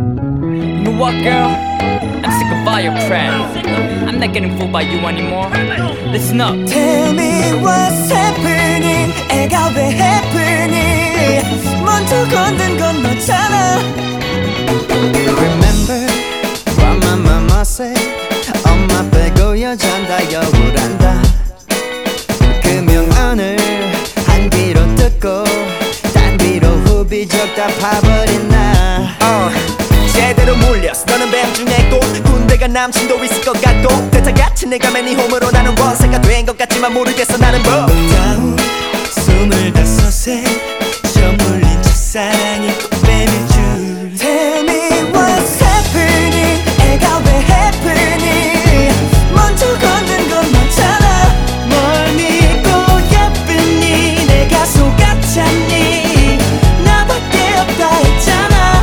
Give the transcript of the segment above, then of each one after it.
You know what, girl? I'm sick of all your crap. I'm not getting fooled by you anymore. Listen up. Tell me what's happening. 애가 왜 happening? 먼저 걷는 건 너잖아. Remember what my mama said. 엄마 빼고 여잔 다 여우란다. 그 명언을 한 귀로 듣고 딴 귀로 후비적 다 파버린 나. 제대로 물렸어. 너는 뱀 중에 꽃. 군대가 남친도 있을 것 같고 대타같이 내가 맨 네 홈으로 나는 원세가 된 것 같지만 모르겠어 나는 뭐 다운 25에 저 물린 첫사랑이 꽃뱀일 줄. Tell me what's happening. 애가 왜 happening? 먼저 걷는 건 너잖아. 뭘 믿고 예쁘니? 내가 속았잖니? 나밖에 없다 했잖아.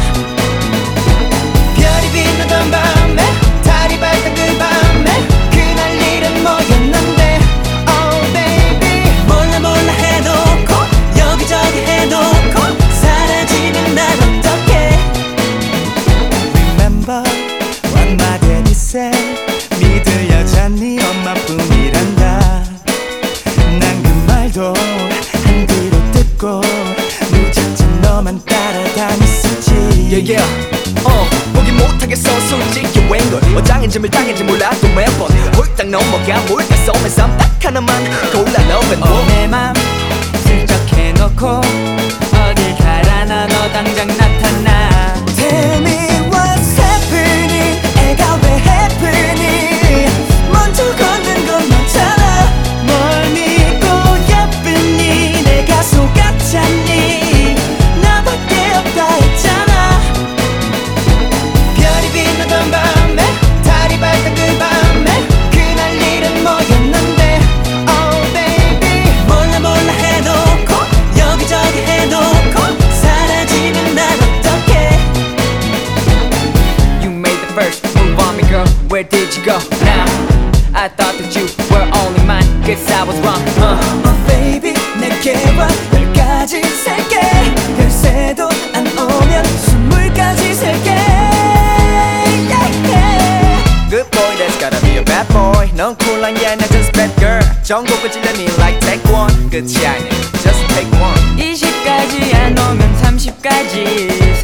별이 빛나던 밤에 달이 밝던 그 밤에 그날 일은 뭐였는데 Oh baby 몰라 해놓고 여기저기 해놓고 사라지면 난 어떡해. Remember what my daddy said. 믿으려자 네 엄마뿐이란다. 난 그 말도 한 귀로 듣고 무작정 너만 따라다녔었지. yeah. 보기 못하겠어 솔직히 웬걸 어장인지 밀당인지 몰라도 매번 홀딱 넘어가 몰카 쏘면 쌈 딱 하나만 골라 love and war. 내 맘 슬쩍 해놓고 어딜 가라나 너 당장 나타나. Tell me what's happening. 애가 왜 happening? 먼저 걷는 건 너잖아. 뭘 믿고 예쁘니? 내가 속았잖니? 나밖에 없다 했잖아. 별이 빛나던 밤에 달이 밝던 그 밤에 그날 일은 뭐였는데 Oh baby 몰라 해놓고 여기저기 해놓고 사라지면 난 어떡해. You made the first move on me, girl. Where did you go now? I thought that you were only mine. Guess I was wrong. Oh baby 내게 와 10가지 셀게. 열쇠도 안 오면 20까지 셀게. Good boy that's gotta be a bad boy 넌 쿨한 게 아니야 just bad girl 전곡을 찔러니 like take one 끝이 아니야 just take one 20까지 안 오면 30까지